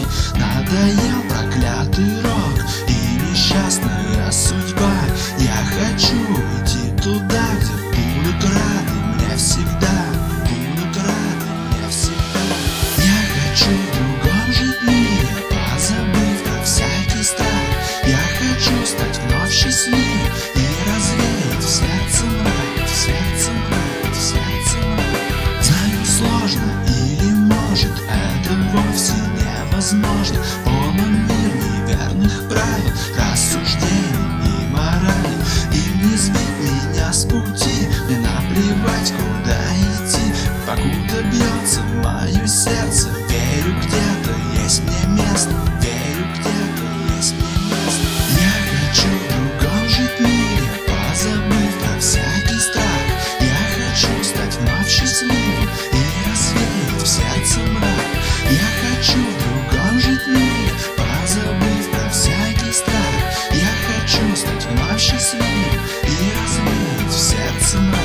тобой. Надоел проклятый рок и несчастная судьба. Я хочу уйти туда, где будут рады мне всегда, будут рады мне всегда. Я хочу в другом жить мире, позабыв про всякий страх. Я хочу стать вновь счастливым и развеять в сердце мрак, в сердце мрак, в сердце мрак. Знаю, сложно или может это вовсе невозможно. Полон мир неверных правил, рассуждений и морали. И не сбить меня с пути, мне наплевать, куда идти. Покуда бьется мое сердце, верю, где-то есть мне место, верю, где-то есть мне место. Я хочу в другом жить мире, позабыв про всякий страх. Я хочу стать вновь счастливым и развеять в сердце мрак. Я хочу в другом жить мире, позабыв про всякий страх. Я хочу стать вновь счастливым и развеять в сердце мрак.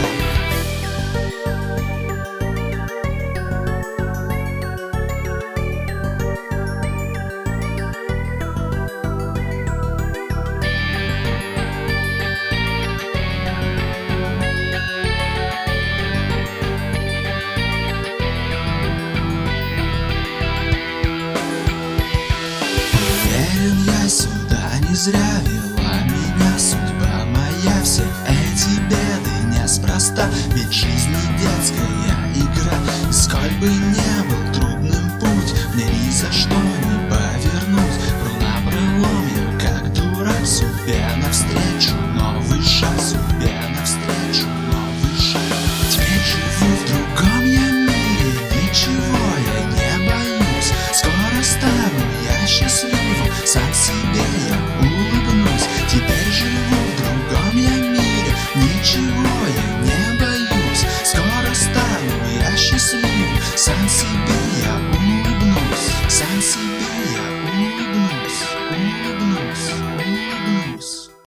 Я сюда не зря вела меня судьба моя. Все эти беды неспроста, ведь жизнь не детская игра. И сколь бы